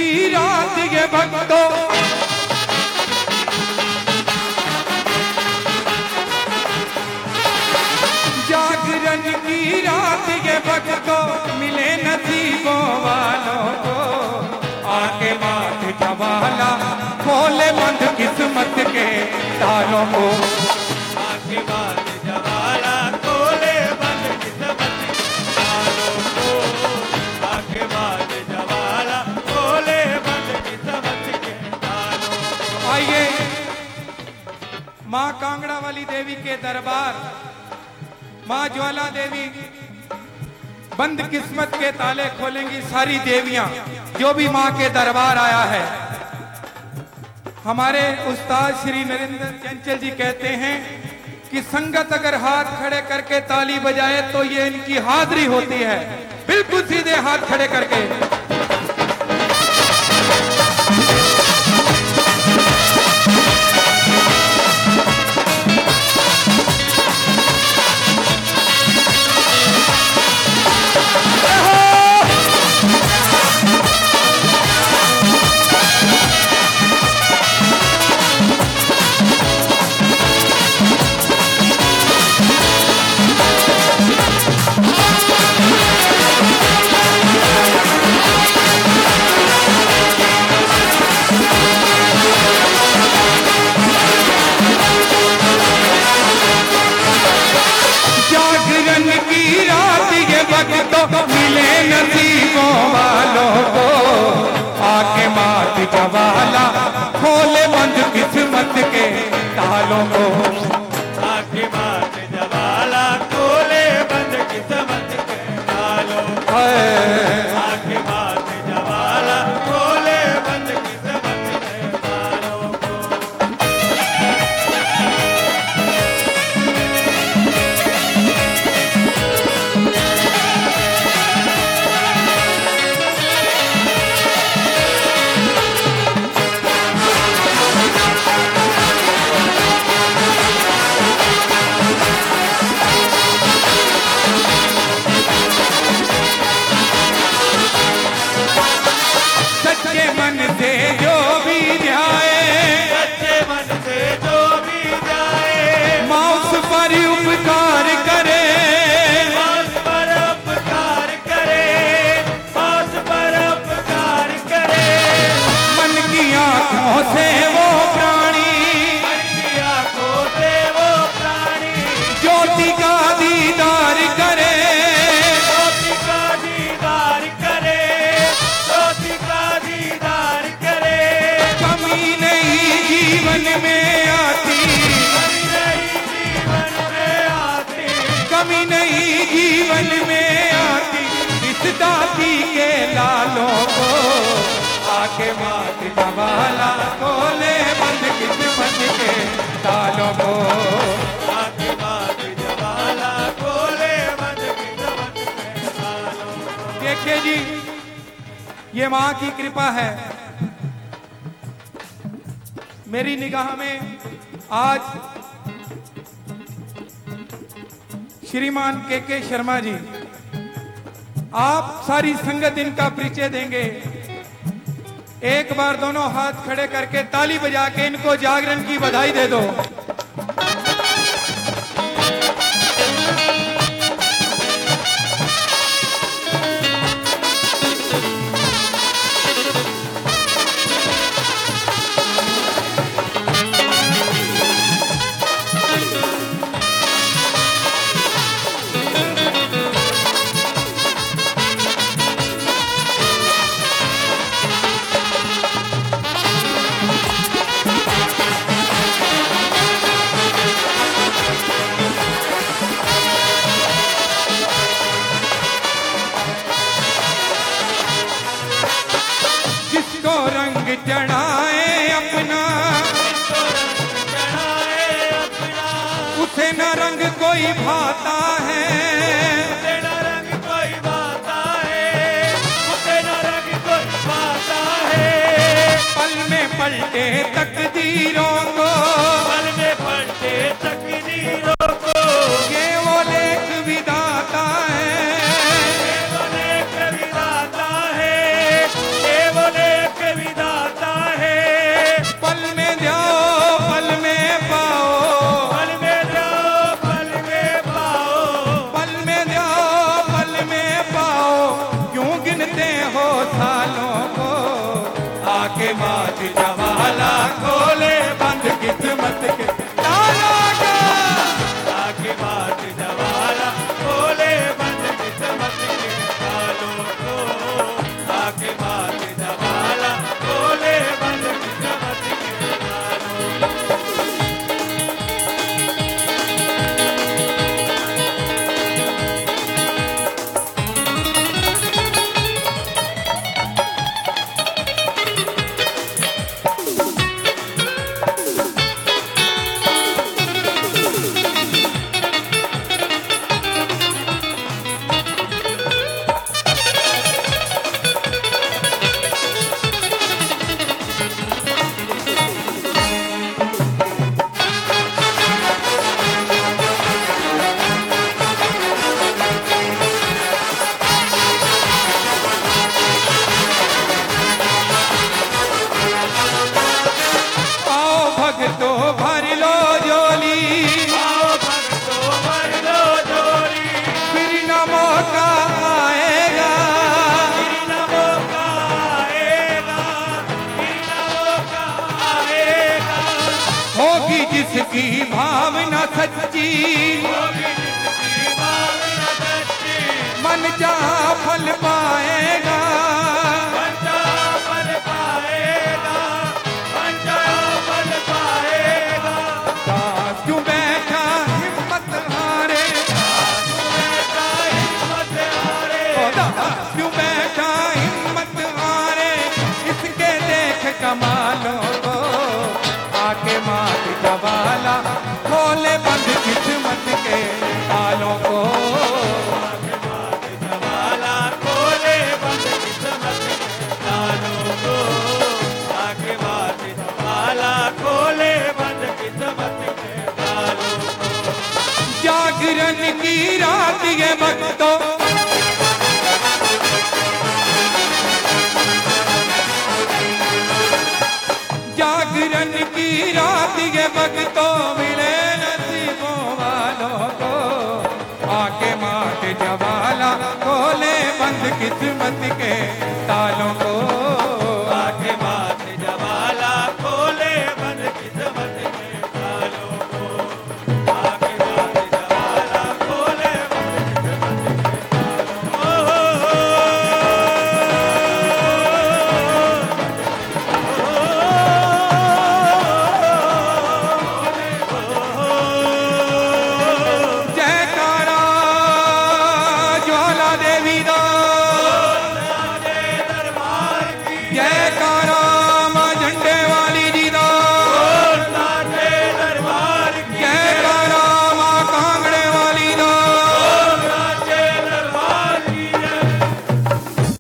रात ये भक्तों, जागरण की रात ये भक्तों, मिले नसीबों वालों को, आके माथ जवाला खोले बंद किस्मत के तालों को, आके माथ जवाला खोले बंद किस्मत के तालों को, आके माथ जवाला खोले बंद किस्मत के तालों को। आइए माँ कांगड़ा वाली देवी के दरबार, माँ ज्वाला देवी बंद किस्मत के ताले खोलेंगी सारी देवियां, जो भी माँ के दरबार आया है। हमारे उस्ताद श्री नरेंद्र चंचल जी कहते हैं कि संगत अगर हाथ खड़े करके ताली बजाए तो ये इनकी हाजिरी होती है। बिल्कुल सीधे हाथ खड़े करके। तो मिले नसीबों वालों को, आके माथ जवाला खोले बंद किस्मत के तालों को, आके माथ जवाला खोले बंद किस्मत के तालों को, आके माथ जवाला खोले बंद किस्मत के तालों को। सच्चे मन से जो भी ध्याए, सच्चे मन से जो भी जाए, माँ उस पर उपकार करे, मास पर उपकार करे, मास पर उपकार करे। मन की आंखों से वो प्राणी, मन की आंखों से वो प्राणी, ज्योति का दीदार करे, ज्योति का दीदार करे, ज्योति का दीदार करे। कमी नहीं जीवन में आती, कमी नहीं जीवन में आती, कमी नहीं जीवन में आती, इस दाती के लालों को, आके माथ जवाला खोले बंद किस्मत के तालों को, आके माथ जवाला खोले बंद किस्मत के तालों को। देखिए जी, ये माँ की कृपा है। मेरी निगाह में आज श्रीमान के शर्मा जी, आप सारी संगत इनका परिचय देंगे। एक बार दोनों हाथ खड़े करके ताली बजा के इनको जागरण की बधाई दे दो। जिसको रंग चढ़ाए अपना, चढ़ाए अपना, उसे न रंग कोई भाता है, उसे न रंग कोई भाता है, उसे न रंग कोई भाता है। पल में पलटे तकदीरों को, पल में पलटे तकदीरों को, ये वो लेख विधाता है, ये वो लेख विधाता है, ये वो लेख आके मात जवाला खोले बंद किस्मत के तालों को। आके मात जवाला खोले बंद किस्मत के तालों को। आके मात जवाला खोले बंद किस्मत के तालों को। भगतो भर लो झोली, आओ भक्तों भर लो झोली, फिर न मौका आएगा, फिर न मौका आएगा, फिर न मौका आएगा। होगी जिसकी भावना सच्ची, होगी जिसकी भावना सच्ची, मन जहाँ फल पाएगा। बंदा फल पाएगा, बंदा फल पाएगा। दास क्यों बैठा हिम्मत हारे, ऐसा हिम्मत हारे, दास क्यों बैठा हिम्मत हारे, इसके देख कमालों को। आके मात जवाला खोले बंद किस्मत के तालों को। आके मात जवाला खोले बंद किस्मत के तालों को। आके मात जवाला खोले बंद किस्मत के तालों को। जागरण की रात ये भक्तों, जागरण की रात ये भक्तों, मिले नसीबों वालों को। आके मात जवाला खोले बंद किस्मत के तालों को।